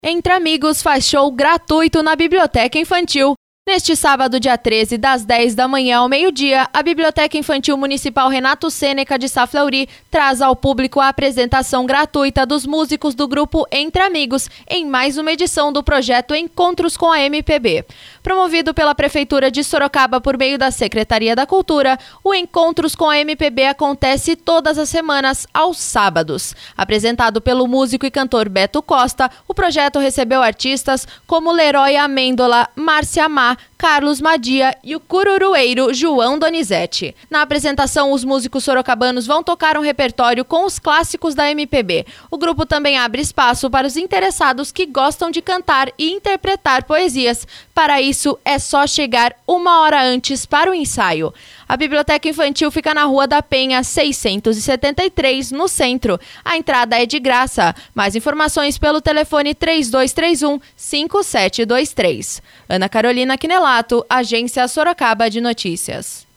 Entre Amigos faz show gratuito na Biblioteca Infantil. Neste sábado, dia 13, das 10 da manhã ao meio-dia, a Biblioteca Infantil Municipal Renato Sêneca de Saflauri traz ao público a apresentação gratuita dos músicos do grupo Entre Amigos, em mais uma edição do projeto Encontros com a MPB. Promovido pela Prefeitura de Sorocaba por meio da Secretaria da Cultura, o Encontros com a MPB acontece todas as semanas, aos sábados. Apresentado pelo músico e cantor Beto Costa, o projeto recebeu artistas como Leroy Amêndola, Márcia Má, Carlos Madia e o cururueiro João Donizete. Na apresentação, os músicos sorocabanos vão tocar um repertório com os clássicos da MPB. O grupo também abre espaço para os interessados que gostam de cantar e interpretar poesias. Para isso, é só chegar 1 hora antes para o ensaio. A Biblioteca Infantil fica na Rua da Penha, 673, no centro. A entrada é de graça. Mais informações pelo telefone 3231-5723. Ana Carolina Quinelato, Agência Sorocaba de Notícias.